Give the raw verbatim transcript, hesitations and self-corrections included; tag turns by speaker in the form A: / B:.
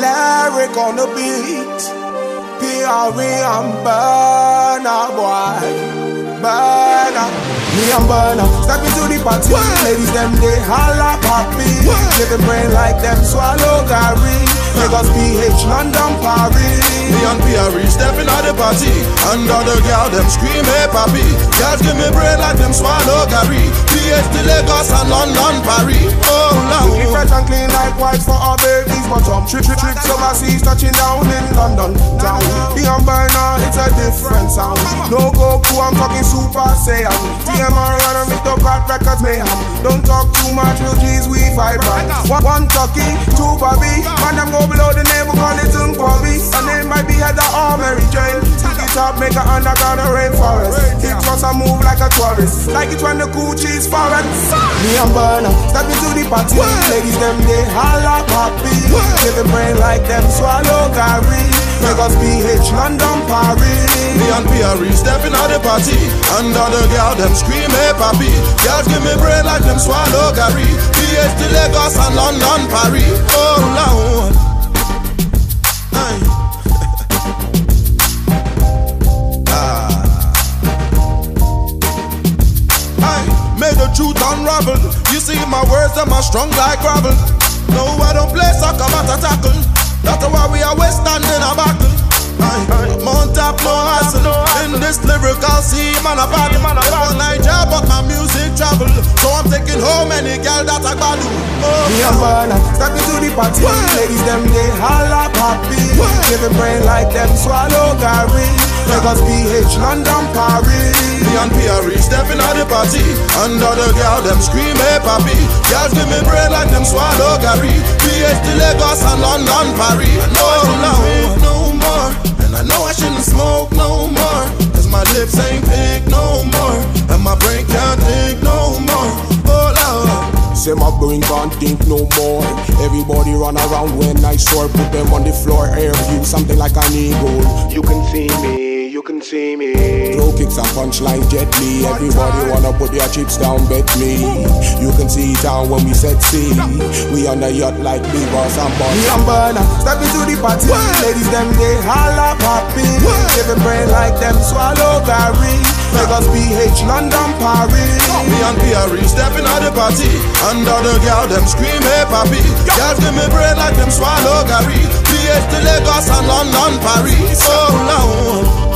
A: Lyric on the beat, P R E and Burna boy, Burna. Me and Burna, step into the party. What? Ladies them they holla poppy, give a brain like them swallow Gary. Lagos, P H, London, Paris.
B: Me and P R E stepping at the party, and other girl them scream hey papi. Girls give me brain like them swallow Gary. P H to Lagos and London, Paris. Oh no.
A: We fresh and clean like white for our babies, but some trick trick tricks overseas touching down in London town. Me and Burna, it's a different sound. No Goku, I'm talking Super Saiyan. T M R and with the crack records mayhem. Don't talk too much, real G's we fight right. One, one Tucky, two Bobby, man them go below the name, we call it Bobby. And name might be Heather or Mary Jane. Take it up, make a underground a rainforest. It was a move like a tourist, like it when the Gucci's foreign. Me and Burna, step into the party. What? Ladies them they holla poppy, give a brain like them swallow Gary. Lagos, P H, London, Paris.
B: Me and P R E stepping at the party, and other girl them scream hey papi. Girls give me brain like them swallow Gary. P H to Lagos and London, Paris. Oh Lord. Make the truth unravel. You see my words, them are strong like gravel. No, I don't play soccer, but I tackle. That's why we always stand in a battle. Aye. Mount up, no hassle. In this lyrical scene, man, I battle. It was Niger, but my music travel. So I'm taking home any girl that I value. Oh,
A: me and Burna, step into the party. What? Ladies them they holla poppy, give a brain like them swallow Gary. Lagos, P H, London, Paris.
B: Me and P R E stepping at the party, and other girl them scream hey papi. Girls give me brain like them swallow Gary. P H to Lagos and London, Paris. No, no, no more. And I know I shouldn't smoke no more, cause my lips ain't pink no more, and my brain can't think no more. Oh Lord.
A: Say my brain can't think no more. Everybody run around when I soar. Put them on the floor, air view, something like an eagle. You can see me, you can see me. Throw kicks and punchline Jet Li. Everybody wanna put their chips down, bet me. You can see town when we set sea. We on the yacht like Beavers and Boss. Me and Burna, step into the party. What? Ladies them they holla poppy, give a brain like them swallow Gary. Lagos, P H, London, Paris.
B: Me and P R E stepping at the party, and other girl them scream hey papi. Girls give me brain like them swallow Gary. P H to Lagos and London, Paris. Oh Lord.